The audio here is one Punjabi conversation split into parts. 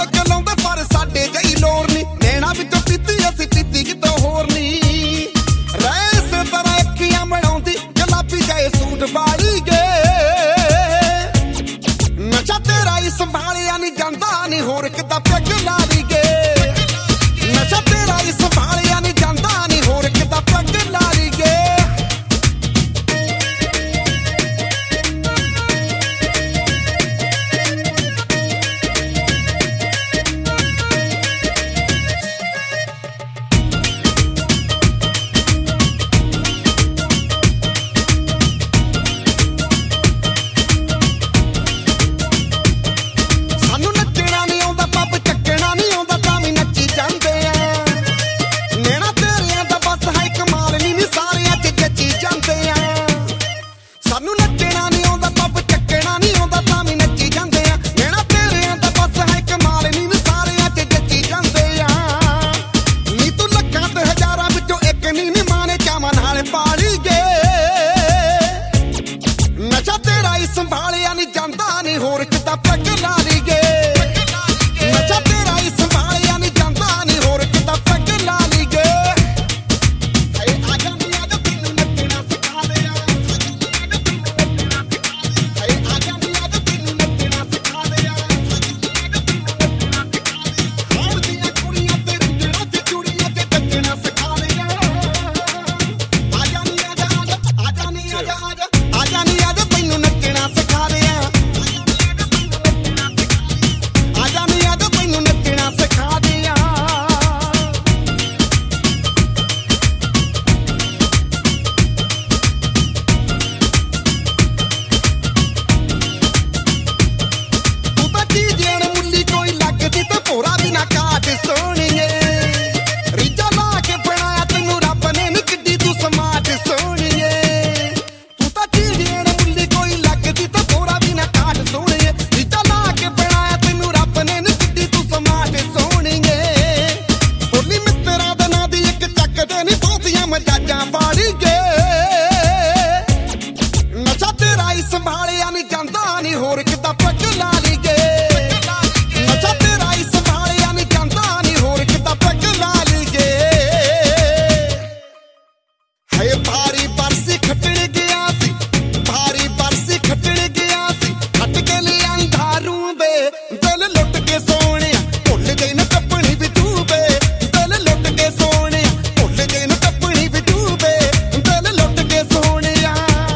ਪੈਗ ਲਾਉਂਦੇ ਪਰ ਸਾਡੇ ਜਈ ਲੋਰ ਨੀ ਨੈਣਾ ਵਿੱਚੋਂ ਪੀਤੀ ਅਸੀਂ ਪੀਤੀ ਕਿਤੋਂ ਹੋਰ ਨੀ ਰਹਿ ਇਸੇ ਤਰ੍ਹਾਂ ਅੱਖੀਆਂ ਬਣਾਉਂਦੀ ਗੁਲਾਬੀ ਜਾਏ ਸੂਟ ਵਾਲੀ ਗੇ ਨਸ਼ਾ ਤੇਰਾ ਹੀ ਸੰਭਾਲਿਆ ਨੀ ਜਾਂਦਾ ਨੀ ਹੋਰ ਕਿੱਦਾਂ ਪੈਗ ਲਾ ਲਈ ਗੇ ਨਸ਼ਾ ਤੇਰਾ ਹੀ ਸੰਭਾਲਿਆ ਨੀ ਜਾਂਦਾ ਨੀ ਹੋਰ ਕਿੱਦਾਂ ਪੈਗ ਲਾ ਲਈ ਗੇ ਸੰਭਾਲਿਆ ਨੀ ਜਾਂਦਾ ਨੀ ਹੋਰ ਕਿੱਦਾਂ ਪੈਗ ਲਾ ਲਈ ਗੇ ਨਸ਼ਾ ਤੇਰਾ ਹੀ ਸੰਭਾਲਿਆ ਨੀ ਜਾਂਦਾ ਨੀ ਹੋਰ ਕਿੱਦਾਂ ਪੈਗ ਲਾ ਲਈ ਗੇ ਹਏ ਆ ਜਾਂਦੀ ਆ ਜੋ ਤੈਨੂੰ ਨੱਚਣਾ ਸਿਖਾ ਦਿਆਂ ਹਏ ਆ ਜਾਂਦੀ ਆ ਜੋ ਤੈਨੂੰ ਨੱਚਣਾ ਸਿਖਾ ਦਿਆਂ ਹੁਣ ਦੀਆਂ ਕੁੜੀਆਂ ਤੇ ਰੰਗਣਾ ਤੇ ਚੂੜੀਆਂ ਤੇ ਨੱਚਣਾ ਸਿਖਾ ਦਿਆਂ ਆ ਜਾਂਦੀ ਆ ਜਾ ਆ ਜਾਂਦੀ ਆ ਜਾ ਆ ਜਾਂਦੀ ਆ ਜੋ ਤੈਨੂੰ ਨੱਚਣਾ ਸਿਖਾ ਦਿਆਂ ਆ ਜਾਂਦੀ ਆ ਜੋ ਤੈਨੂੰ ਨੱਚਣਾ ਸਿਖਾ ਦਿਆਂ ਤੂੰ ਤਾਂ ਚੀਜ਼ਿਆਂ ਨੂੰ ਮੁੱਲੀ ਕੋਈ ਲੱਗਦੀ ਤੇ ਭੋਰਾ ਵੀ ਨਾ ਕਾਟ ਸੋਹਣੀਏ ਰੀਝਾਂ ਲਾ ਕੇ ਬਣਾਇਆ ਤੈਨੂੰ ਰੱਬ ਨੇ ਨੀ ਕਿੱਡੀ ਤੂੰ ਸਮਾਟ ਸੋਹਣੀਏ ਤੂੰ ਤਾਂ ਚੀਜ਼ਿਆਂ ਨੂੰ ਮੁੱਲੀ ਕੋਈ ਲੱਗਦੀ ਤੇ ਭੋਰਾ ਵੀ ਨਾ ਕਾਟ ਸੋਹਣੀਏ ਰੀਝਾਂ ਲਾ ਕੇ ਬਣਾਇਆ ਤੈਨੂੰ ਰੱਬ ਨੇ ਨੀ ਕਿੱਡੀ ਤੂੰ ਸਮਾਟ ਸੋਹਣੀਏ ਬੋਲੀ ਮਿੱਤਰਾਂ ਦੇ ਨਾਂ ਦੀ ਇੱਕ ਚੱਕਦੇ ਨੀ ਬਹੁਤੀਆਂ ਮਜਾਜਾਂ ਵਾਲੀ ਗੇ ਨਸ਼ਾ ਤੇਰਾ ਹੀ ਸੰਭਾਲਿਆ ਨੀ ਜਾਂਦਾ ਨੀ ਹੋਰ ਕਿੱਦਾਂ ਪੈਗ ਲਾ ਲਈ ਗੇ ਨਸ਼ਾ ਤੇਰਾ ਹੀ ਸੰਭਾਲਿਆ ਨੀ ਜਾਂਦਾ ਨੀ ਹੋਰ ਕਿੱਦਾਂ ਪੈਗ ਲਾ ਲਈ ਗੇ ਹਏ ਭਾਰੀ ਬਰਸੀ ਖੱਟਣ ਗਿਆ ਸੀ ਭਾਰੀ ਬਰਸੀ ਖੱਟਣ ਗਿਆ ਸੀ ਖੱਟ ਕੇ ਲਿਆਂਦਾ ਰੂੰਬੇ ਦਿਲ ਲੁੱਟ ਕੇ ਸੋਹਣਿਆ ਭੁੱਲ ਗਈ ਨਾ ਟੱਪਣੀ ਵੀ ਡੂਬੇ ਦਿਲ ਲੁੱਟ ਕੇ ਸੋਹਣਿਆ ਭੁੱਲ ਗਈ ਨਾ ਟੱਪਣੀ ਵੀ ਡੂਬੇ ਦਿਲ ਲੁੱਟ ਕੇ ਸੋਹਣਿਆ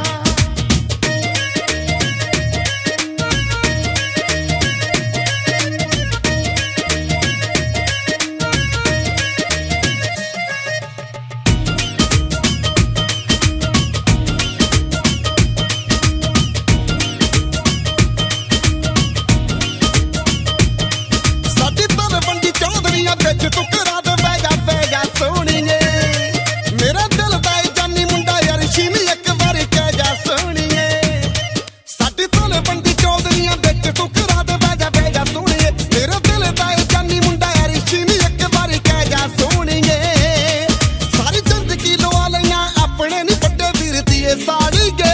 ਸਾਡੀ ਤਲਵੰਡੀ ਚੌਧਰੀਆਂ ਵਿੱਚ ਤੂੰ ਕਰਾ ਦੇ ਬਹਿ ਜਾ ਸੋਹਣੀਏ ਮੇਰਾ ਦਿਲ ਦਾ ਏ ਜਾਨੀ ਮੁੰਡਾ ਯਾਰ ਸ਼ੀਨੀ ਇੱਕ ਵਾਰੀ ਕਹਿ ਜਾ ਸੋਹਣੀਏ ਸਾਡੀ ਤਲਵੰਡੀ ਚੌਧਰੀਆਂ ਵਿੱਚ ਤੂੰ ਕਰਾ ਦੇ ਬਹਿ ਜਾ ਸੋਹਣੀਏ ਮੇਰਾ ਦਿਲ ਦਾ ਏ ਜਾਨੀ ਮੁੰਡਾ ਯਾਰ ਸ਼ੀਨੀ ਇੱਕ ਵਾਰੀ ਕਹਿ ਜਾ ਸੋਹਣੀਏ ਸਾਰੀ ਜ਼ਿੰਦਗੀ ਲਵਾ ਲਈਆਂ ਆਪਣੇ ਨੀ ਵੱਡੇ ਵੀਰ ਦੀ ਏ ਸਾੜੀ ਗੇ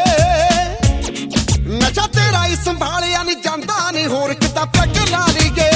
ਨਸ਼ਾ ਤੇਰਾ ਹੀ ਸੰਭਾਲਿਆ ਨੀ ਜਾਂਦਾ ਨੀ ਹੋਰ ਕਿੱਦਾਂ ਪੈਗ ਲਾ ਲਈ ਗੇ